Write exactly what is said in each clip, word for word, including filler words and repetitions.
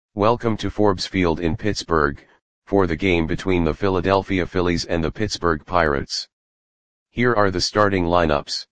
Welcome to Forbes Field in Pittsburgh, for the game between the Philadelphia Phillies and the Pittsburgh Pirates. Here are the starting lineups.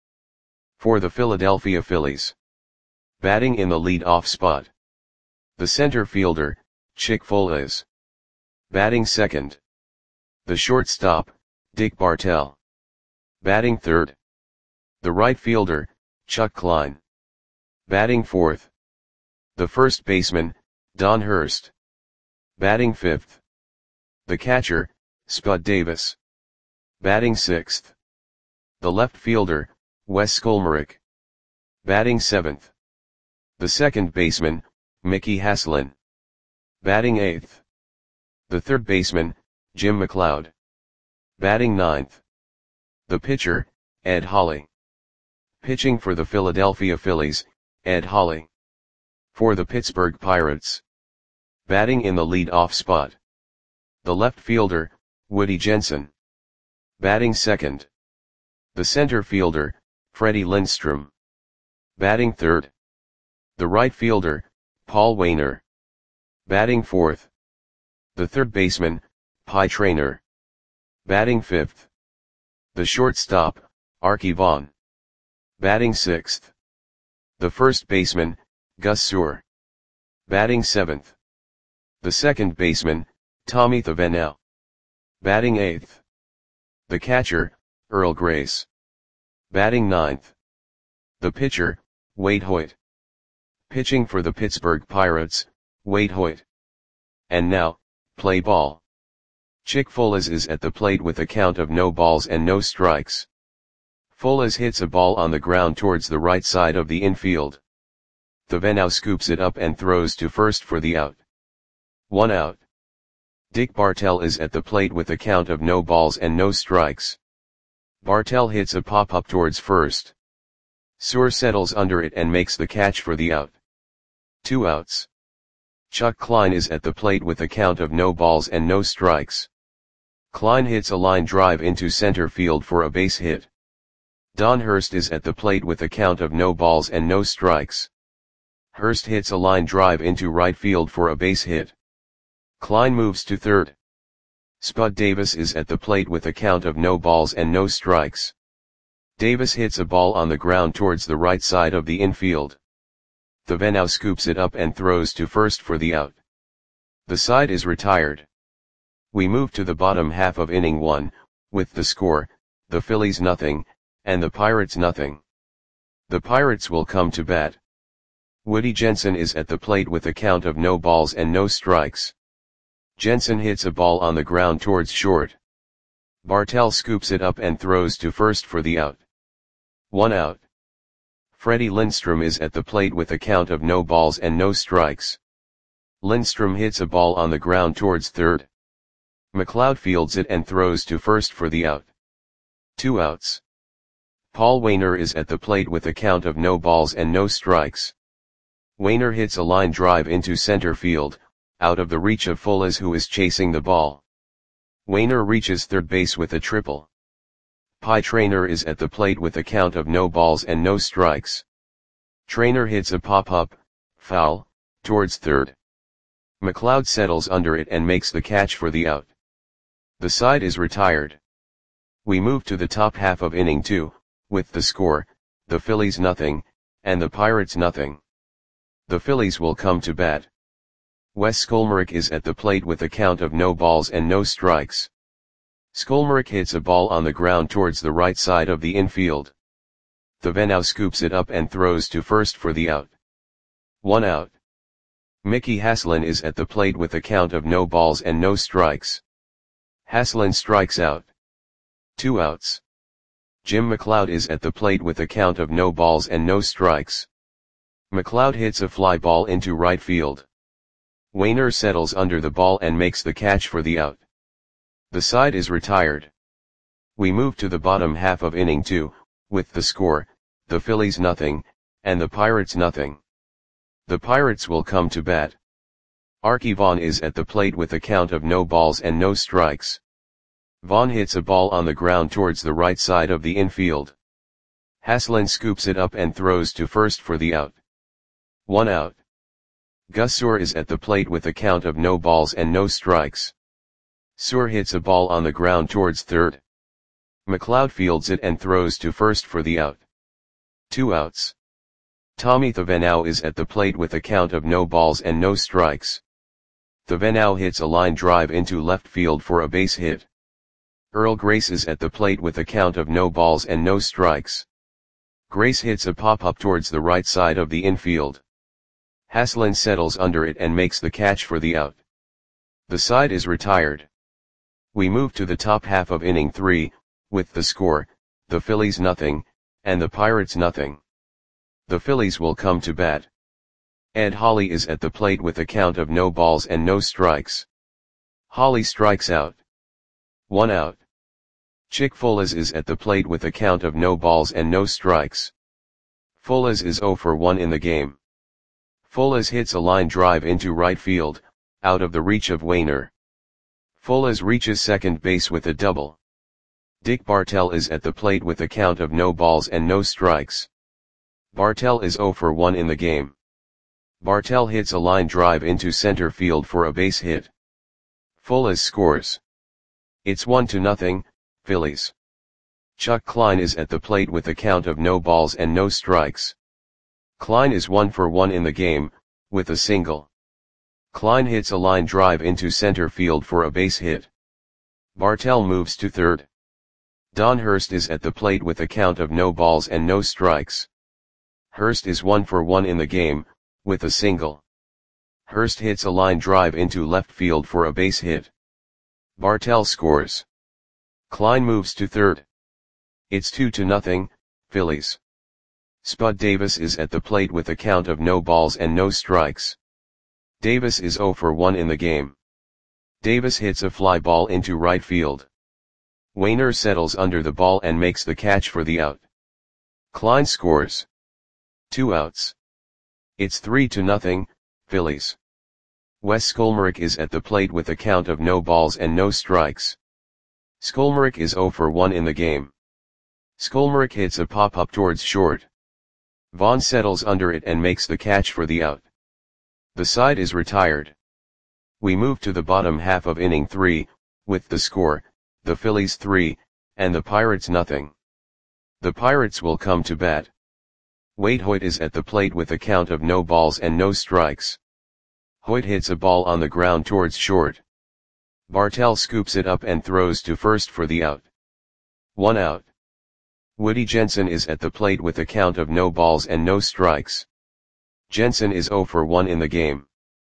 For the Philadelphia Phillies. Batting in the lead-off spot. The center fielder, Chick Foales. Batting second. The shortstop, Dick Bartell. Batting third. The right fielder, Chuck Klein. Batting fourth. The first baseman, Don Hurst. Batting fifth. The catcher, Spud Davis. Batting sixth. The left fielder, Wes Skolmarek. Batting seventh. The second baseman, Mickey Haslin. Batting eighth. The third baseman, Jim McLeod. Batting ninth. The pitcher, Ed Holley. Pitching for the Philadelphia Phillies, Ed Holley. For the Pittsburgh Pirates. Batting in the lead-off spot. The left fielder, Woody Jensen. Batting second. The center fielder, Freddie Lindstrom. Batting third. The right fielder, Paul Waner. Batting fourth. The third baseman, Pie Traynor. Batting fifth. The shortstop, Arky Vaughan. Batting sixth. The first baseman, Gus Sewell. Batting seventh. The second baseman, Tommy Thavenel. Batting eighth. The catcher, Earl Grace. Batting ninth. The pitcher, Wade Hoyt. Pitching for the Pittsburgh Pirates, Wade Hoyt. And now, play ball. Chick Foales is at the plate with a count of no balls and no strikes. Foales hits a ball on the ground towards the right side of the infield. Thavenel scoops it up and throws to first for the out. One out. Dick Bartell is at the plate with a count of no balls and no strikes. Bartell hits a pop-up towards first. Sewell settles under it and makes the catch for the out. Two outs. Chuck Klein is at the plate with a count of no balls and no strikes. Klein hits a line drive into center field for a base hit. Don Hurst is at the plate with a count of no balls and no strikes. Hurst hits a line drive into right field for a base hit. Klein moves to third. Spud Davis is at the plate with a count of no balls and no strikes. Davis hits a ball on the ground towards the right side of the infield. Thavenel scoops it up and throws to first for the out. The side is retired. We move to the bottom half of inning one, with the score, the Phillies nothing, and the Pirates nothing. The Pirates will come to bat. Woody Jensen is at the plate with a count of no balls and no strikes. Jensen hits a ball on the ground towards short. Bartell scoops it up and throws to first for the out. One out. Freddie Lindstrom is at the plate with a count of no balls and no strikes. Lindstrom hits a ball on the ground towards third. McLeod fields it and throws to first for the out. Two outs. Paul Waner is at the plate with a count of no balls and no strikes. Waner hits a line drive into center field, out of the reach of Foales, who is chasing the ball. Waner reaches third base with a triple. Pie Traynor is at the plate with a count of no balls and no strikes. Traynor hits a pop-up, foul, towards third. McLeod settles under it and makes the catch for the out. The side is retired. We move to the top half of inning two, with the score, the Phillies nothing, and the Pirates nothing. The Phillies will come to bat. Wes Skolmarek is at the plate with a count of no balls and no strikes. Skolmarek hits a ball on the ground towards the right side of the infield. Thavenel scoops it up and throws to first for the out. One out. Mickey Haslin is at the plate with a count of no balls and no strikes. Haslin strikes out. Two outs. Jim McLeod is at the plate with a count of no balls and no strikes. McLeod hits a fly ball into right field. Waner settles under the ball and makes the catch for the out. The side is retired. We move to the bottom half of inning two, with the score, the Phillies nothing, and the Pirates nothing. The Pirates will come to bat. Arky Vaughan is at the plate with a count of no balls and no strikes. Vaughan hits a ball on the ground towards the right side of the infield. Haslin scoops it up and throws to first for the out. One out. Gus Suhr is at the plate with a count of no balls and no strikes. Suhr hits a ball on the ground towards third. McLeod fields it and throws to first for the out. Two outs. Tommy Thevenot is at the plate with a count of no balls and no strikes. Thevenot hits a line drive into left field for a base hit. Earl Grace is at the plate with a count of no balls and no strikes. Grace hits a pop-up towards the right side of the infield. Haslin settles under it and makes the catch for the out. The side is retired. We move to the top half of inning three, with the score, the Phillies nothing, and the Pirates nothing. The Phillies will come to bat. Ed Holley is at the plate with a count of no balls and no strikes. Holley strikes out. One out. Chick Folas is at the plate with a count of no balls and no strikes. Folas is oh for one in the game. Folas hits a line drive into right field, out of the reach of Wainer. Folas reaches second base with a double. Dick Bartell is at the plate with a count of no balls and no strikes. Bartell is oh for one in the game. Bartell hits a line drive into center field for a base hit. Folas scores. It's one to nothing, Phillies. Chuck Klein is at the plate with a count of no balls and no strikes. Klein is one for one in the game, with a single. Klein hits a line drive into center field for a base hit. Bartell moves to third. Don Hurst is at the plate with a count of no balls and no strikes. Hurst is one for one in the game, with a single. Hurst hits a line drive into left field for a base hit. Bartell scores. Klein moves to third. It's two to nothing, Phillies. Spud Davis is at the plate with a count of no balls and no strikes. Davis is oh for one in the game. Davis hits a fly ball into right field. Wainer settles under the ball and makes the catch for the out. Klein scores. Two outs. It's three to nothing, Phillies. Wes Skolmarek is at the plate with a count of no balls and no strikes. Skolmarek is oh for one in the game. Skolmarek hits a pop-up towards short. Vaughn settles under it and makes the catch for the out. The side is retired. We move to the bottom half of inning three, with the score, the Phillies three, and the Pirates nothing. The Pirates will come to bat. Wade Hoyt is at the plate with a count of no balls and no strikes. Hoyt hits a ball on the ground towards short. Bartell scoops it up and throws to first for the out. One out. Woody Jensen is at the plate with a count of no balls and no strikes. Jensen is oh for one in the game.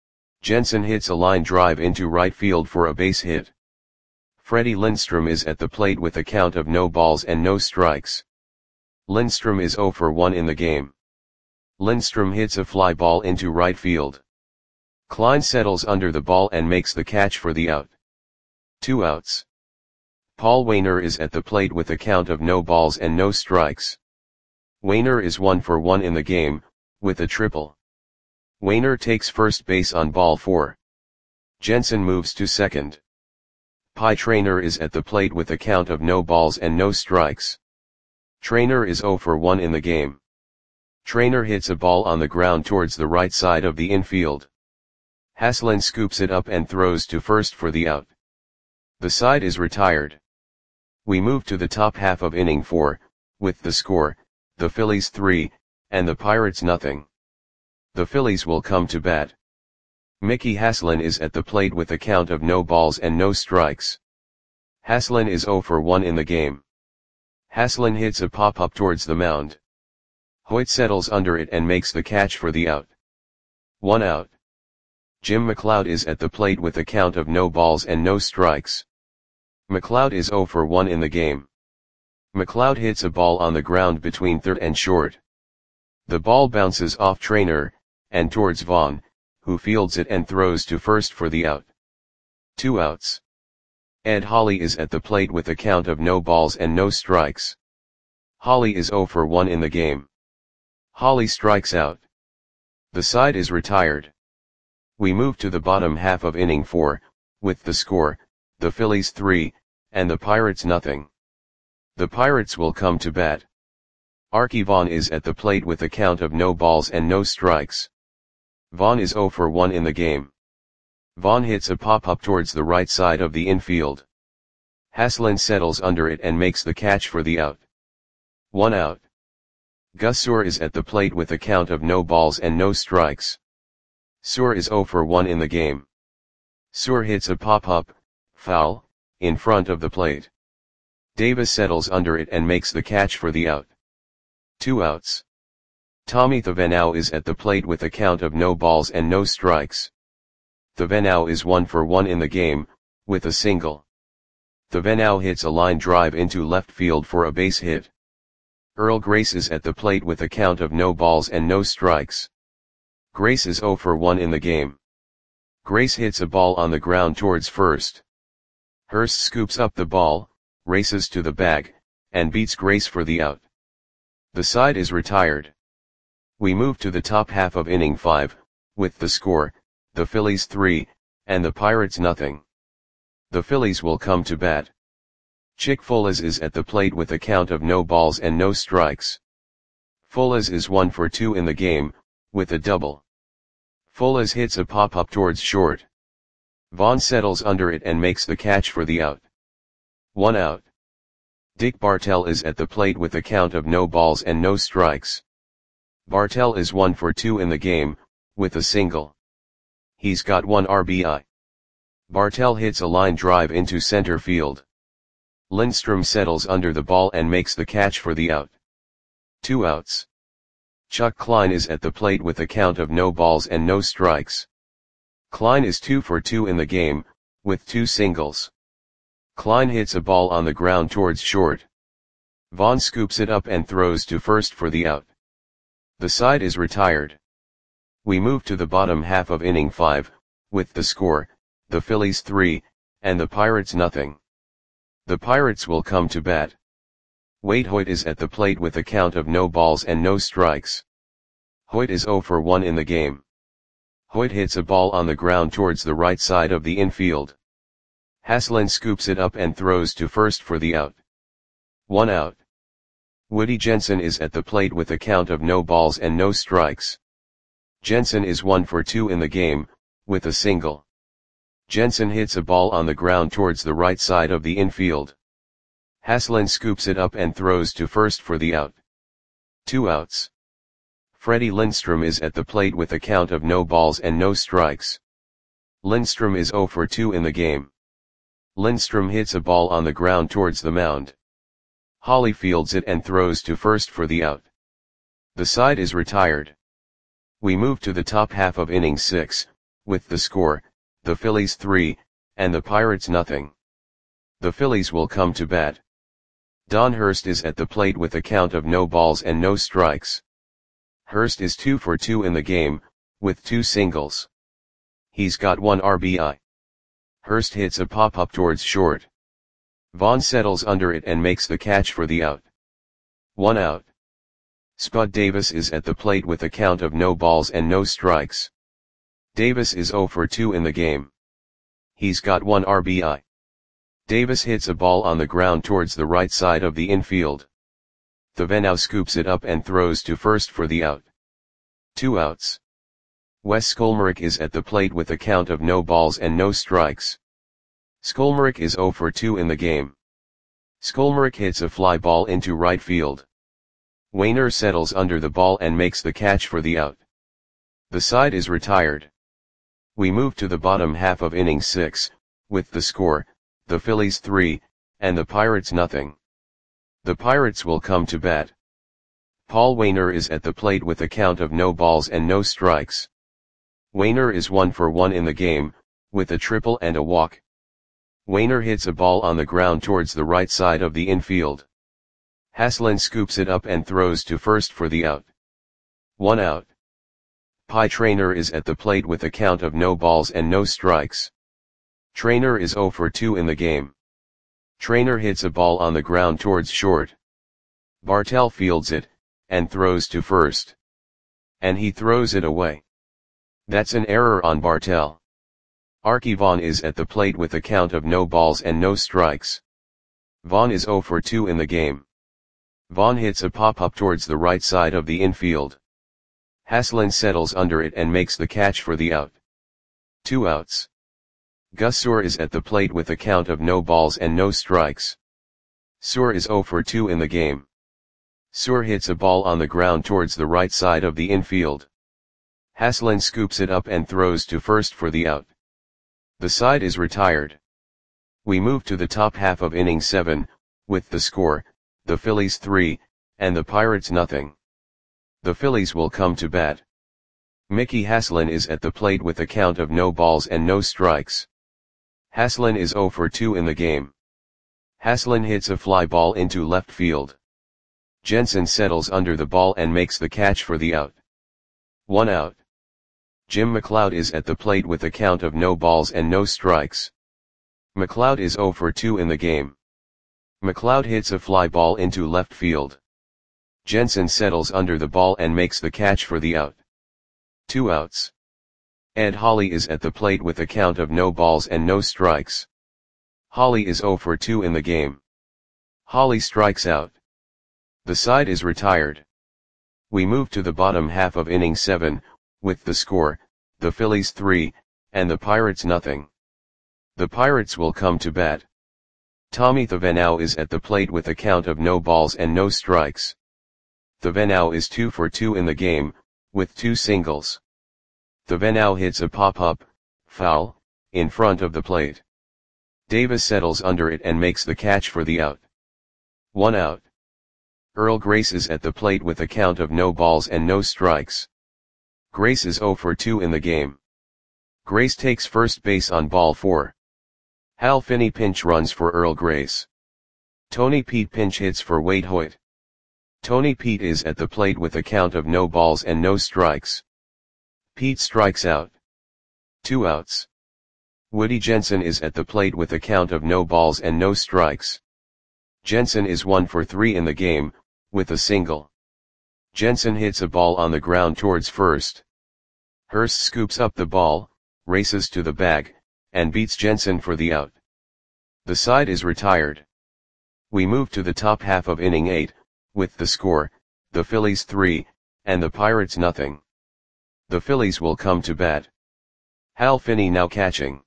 Jensen hits a line drive into right field for a base hit. Freddie Lindstrom is at the plate with a count of no balls and no strikes. Lindstrom is oh for one in the game. Lindstrom hits a fly ball into right field. Klein settles under the ball and makes the catch for the out. Two outs. Paul Wainer is at the plate with a count of no balls and no strikes. Wainer is one for one in the game, with a triple. Wainer takes first base on ball four. Jensen moves to second. Pie Traynor is at the plate with a count of no balls and no strikes. Traynor is oh for one in the game. Traynor hits a ball on the ground towards the right side of the infield. Haslin scoops it up and throws to first for the out. The side is retired. We move to the top half of inning four, with the score, the Phillies three, and the Pirates nothing. The Phillies will come to bat. Mickey Haslin is at the plate with a count of no balls and no strikes. Haslin is oh for one in the game. Haslin hits a pop-up towards the mound. Hoyt settles under it and makes the catch for the out. One out. Jim McLeod is at the plate with a count of no balls and no strikes. McLeod is oh for one in the game. McLeod hits a ball on the ground between third and short. The ball bounces off Traynor, and towards Vaughn, who fields it and throws to first for the out. Two outs. Ed Holley is at the plate with a count of no balls and no strikes. Holley is oh for one in the game. Holley strikes out. The side is retired. We move to the bottom half of inning four, with the score, the Phillies three, and the Pirates nothing. The Pirates will come to bat. Archie Vaughn is at the plate with a count of no balls and no strikes. Vaughn is zero for one in the game. Vaughn hits a pop-up towards the right side of the infield. Haslin settles under it and makes the catch for the out. One out. Gus Suhr is at the plate with a count of no balls and no strikes. Suhr is zero for one in the game. Suhr hits a pop-up, foul, in front of the plate. Davis settles under it and makes the catch for the out. Two outs. Tommy Thevenot is at the plate with a count of no balls and no strikes. Thevenot is one for one in the game, with a single. Thevenot hits a line drive into left field for a base hit. Earl Grace is at the plate with a count of no balls and no strikes. Grace is zero for one in the game. Grace hits a ball on the ground towards first. Hurst scoops up the ball, races to the bag, and beats Grace for the out. The side is retired. We move to the top half of inning five, with the score, the Phillies three, and the Pirates nothing. The Phillies will come to bat. Chick Folas is at the plate with a count of no balls and no strikes. Folas is one for two in the game, with a double. Folas hits a pop-up towards short. Vaughn settles under it and makes the catch for the out. One out. Dick Bartell is at the plate with a count of no balls and no strikes. Bartell is one for two in the game, with a single. He's got one R B I. Bartell hits a line drive into center field. Lindstrom settles under the ball and makes the catch for the out. Two outs. Chuck Klein is at the plate with a count of no balls and no strikes. Klein is two for two in the game, with two singles. Klein hits a ball on the ground towards short. Vaughn scoops it up and throws to first for the out. The side is retired. We move to the bottom half of inning five, with the score, the Phillies three, and the Pirates nothing. The Pirates will come to bat. Wade Hoyt is at the plate with a count of no balls and no strikes. Hoyt is zero for one in the game. Hoyt hits a ball on the ground towards the right side of the infield. Haslin scoops it up and throws to first for the out. One out. Woody Jensen is at the plate with a count of no balls and no strikes. Jensen is one for two in the game, with a single. Jensen hits a ball on the ground towards the right side of the infield. Haslin scoops it up and throws to first for the out. Two outs. Freddie Lindstrom is at the plate with a count of no balls and no strikes. Lindstrom is zero for two in the game. Lindstrom hits a ball on the ground towards the mound. Holly fields it and throws to first for the out. The side is retired. We move to the top half of inning six, with the score, the Phillies three, and the Pirates nothing. The Phillies will come to bat. Don Hurst is at the plate with a count of no balls and no strikes. Hurst is two for two in the game, with two singles. He's got one R B I. Hurst hits a pop-up towards short. Vaughn settles under it and makes the catch for the out. One out. Spud Davis is at the plate with a count of no balls and no strikes. Davis is zero for two in the game. He's got one R B I. Davis hits a ball on the ground towards the right side of the infield. Thevenot scoops it up and throws to first for the out. Two outs. Wes Skolmerick is at the plate with a count of no balls and no strikes. Skolmerick is zero for two in the game. Skolmerick hits a fly ball into right field. Wainer settles under the ball and makes the catch for the out. The side is retired. We move to the bottom half of inning six, with the score, the Phillies three, and the Pirates nothing. The Pirates will come to bat. Paul Wainer is at the plate with a count of no balls and no strikes. Wainer is one for one in the game, with a triple and a walk. Wainer hits a ball on the ground towards the right side of the infield. Haslin scoops it up and throws to first for the out. One out. Pie Traynor is at the plate with a count of no balls and no strikes. Traynor is zero for two in the game. Traynor hits a ball on the ground towards short. Bartell fields it, and throws to first. And he throws it away. That's an error on Bartell. Arky Vaughan is at the plate with a count of no balls and no strikes. Vaughan is zero for two in the game. Vaughan hits a pop-up towards the right side of the infield. Haslin settles under it and makes the catch for the out. Two outs. Gus Suhr is at the plate with a count of no balls and no strikes. Suhr is oh for two in the game. Suhr hits a ball on the ground towards the right side of the infield. Haslin scoops it up and throws to first for the out. The side is retired. We move to the top half of inning seven, with the score, the Phillies three, and the Pirates nothing. The Phillies will come to bat. Mickey Haslin is at the plate with a count of no balls and no strikes. Haslin is oh for two in the game. Haslin hits a fly ball into left field. Jensen settles under the ball and makes the catch for the out. One out. Jim McLeod is at the plate with a count of no balls and no strikes. McLeod is oh for two in the game. McLeod hits a fly ball into left field. Jensen settles under the ball and makes the catch for the out. Two outs. Ed Holley is at the plate with a count of no balls and no strikes. Holley is oh for two in the game. Holley strikes out. The side is retired. We move to the bottom half of inning seven, with the score, the Phillies three, and the Pirates nothing. The Pirates will come to bat. Tommy Thevenot is at the plate with a count of no balls and no strikes. Thevenot is two for two in the game, with two singles. Thevenot hits a pop-up, foul, in front of the plate. Davis settles under it and makes the catch for the out. One out. Earl Grace is at the plate with a count of no balls and no strikes. Grace is oh for two in the game. Grace takes first base on ball four. Hal Finney pinch runs for Earl Grace. Tony Pete pinch hits for Wade Hoyt. Tony Pete is at the plate with a count of no balls and no strikes. Pete strikes out. Two outs. Woody Jensen is at the plate with a count of no balls and no strikes. Jensen is one for three in the game, with a single. Jensen hits a ball on the ground towards first. Hurst scoops up the ball, races to the bag, and beats Jensen for the out. The side is retired. We move to the top half of inning eight, with the score, the Phillies three, and the Pirates nothing. The Phillies will come to bat. Hal Finney now catching.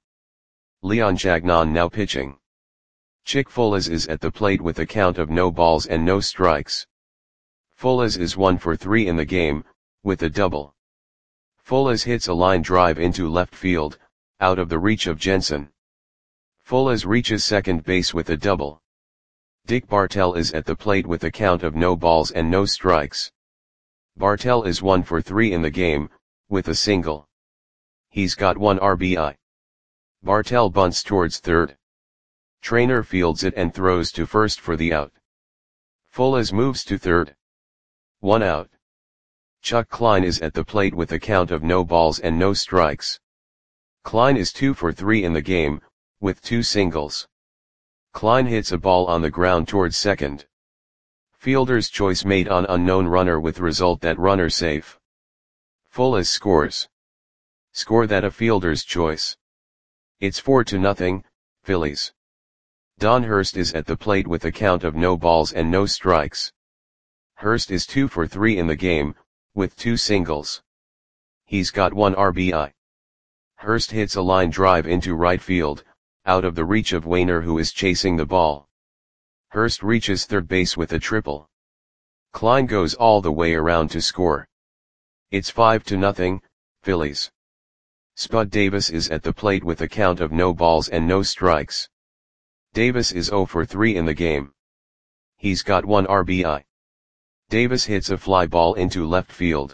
Leon Jagnon now pitching. Chick Folas is at the plate with a count of no balls and no strikes. Folas is one for three in the game, with a double. Folas hits a line drive into left field, out of the reach of Jensen. Folas reaches second base with a double. Dick Bartell is at the plate with a count of no balls and no strikes. Bartell is one for three in the game, with a single. He's got one R B I. Bartell bunts towards third. Trainer fields it and throws to first for the out. Folas moves to third. One out. Chuck Klein is at the plate with a count of no balls and no strikes. Klein is two for three in the game, with two singles. Klein hits a ball on the ground towards second. Fielder's choice made on unknown runner with result that runner safe. Folas scores. Score that a fielder's choice. It's four to nothing, Phillies. Don Hurst is at the plate with a count of no balls and no strikes. Hurst is two for three in the game, with two singles. He's got one R B I. Hurst hits a line drive into right field, out of the reach of Wainer who is chasing the ball. Hurst reaches third base with a triple. Klein goes all the way around to score. It's five to nothing, Phillies. Spud Davis is at the plate with a count of no balls and no strikes. Davis is oh for three in the game. He's got one R B I. Davis hits a fly ball into left field.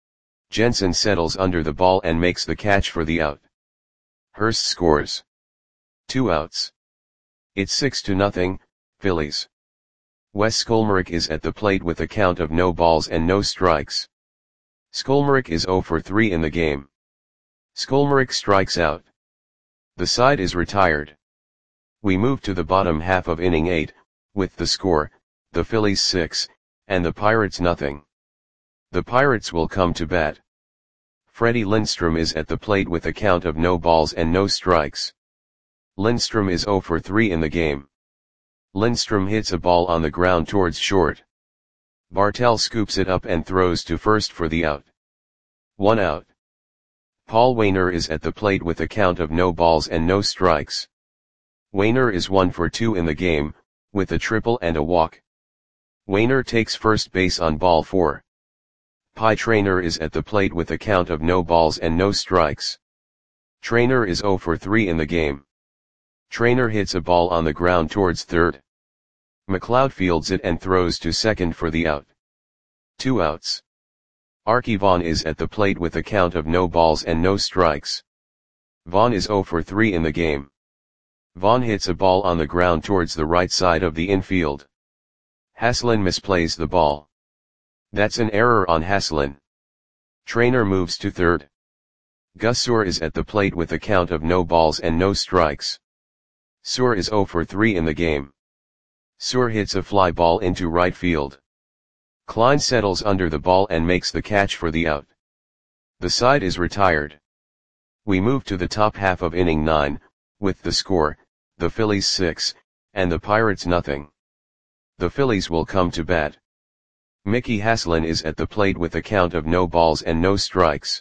Jensen settles under the ball and makes the catch for the out. Hurst scores. Two outs. It's six to nothing, Phillies. Wes Skolmerick is at the plate with a count of no balls and no strikes. Skolmerick is oh for three in the game. Skolmerick strikes out. The side is retired. We move to the bottom half of inning eight, with the score, the Phillies six, and the Pirates nothing. The Pirates will come to bat. Freddie Lindstrom is at the plate with a count of no balls and no strikes. Lindstrom is oh for three in the game. Lindstrom hits a ball on the ground towards short. Bartell scoops it up and throws to first for the out. One out. Paul Waner is at the plate with a count of no balls and no strikes. Waner is one for two in the game, with a triple and a walk. Waner takes first base on ball four. Pie Traynor is at the plate with a count of no balls and no strikes. Traynor is zero for three in the game. Traynor hits a ball on the ground towards third. McLeod fields it and throws to second for the out. Two outs. Arky Vaughan is at the plate with a count of no balls and no strikes. Vaughan is zero for three in the game. Vaughan hits a ball on the ground towards the right side of the infield. Haslin misplays the ball. That's an error on Haslin. Traynor moves to third. Gus Suhr is at the plate with a count of no balls and no strikes. Suhr is zero for three in the game. Suhr hits a fly ball into right field. Klein settles under the ball and makes the catch for the out. The side is retired. We move to the top half of inning nine, with the score, the Phillies six, and the Pirates nothing. The Phillies will come to bat. Mickey Haslin is at the plate with a count of no balls and no strikes.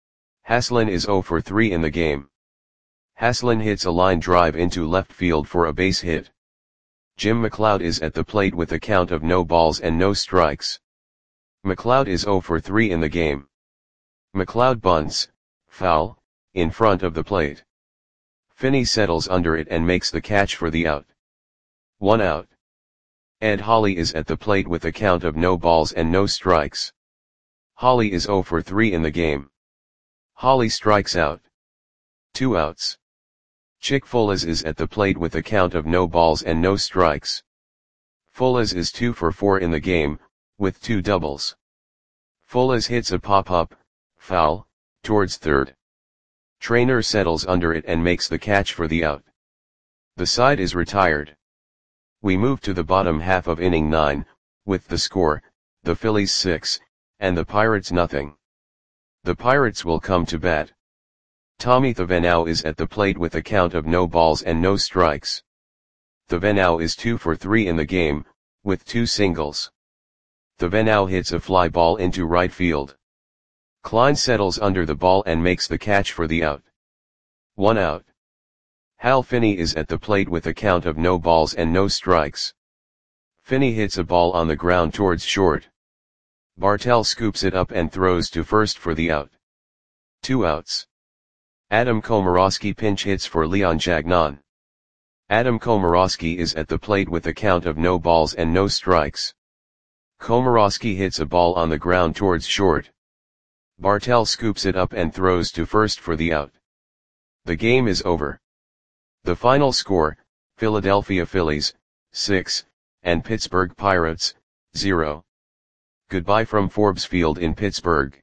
Haslin is zero for three in the game. Haslin hits a line drive into left field for a base hit. Jim McLeod is at the plate with a count of no balls and no strikes. McLeod is zero for three in the game. McLeod bunts, foul, in front of the plate. Finney settles under it and makes the catch for the out. One out. Ed Holley is at the plate with a count of no balls and no strikes. Holley is zero for three in the game. Holley strikes out. Two outs. Chick Fullers is at the plate with a count of no balls and no strikes. Fullers is two for four in the game, with two doubles. Fullers hits a pop-up, foul, towards third. Traynor settles under it and makes the catch for the out. The side is retired. We move to the bottom half of inning nine, with the score, the Phillies six, and the Pirates nothing. The Pirates will come to bat. Tommy Thavenau is at the plate with a count of no balls and no strikes. Thavenau is two for three in the game, with two singles. Thavenau hits a fly ball into right field. Klein settles under the ball and makes the catch for the out. One out. Hal Finney is at the plate with a count of no balls and no strikes. Finney hits a ball on the ground towards short. Bartell scoops it up and throws to first for the out. Two outs. Adam Komorowski pinch hits for Leon Jagnon. Adam Komorowski is at the plate with a count of no balls and no strikes. Komorowski hits a ball on the ground towards short. Bartell scoops it up and throws to first for the out. The game is over. The final score, Philadelphia Phillies, six, and Pittsburgh Pirates, zero. Goodbye from Forbes Field in Pittsburgh.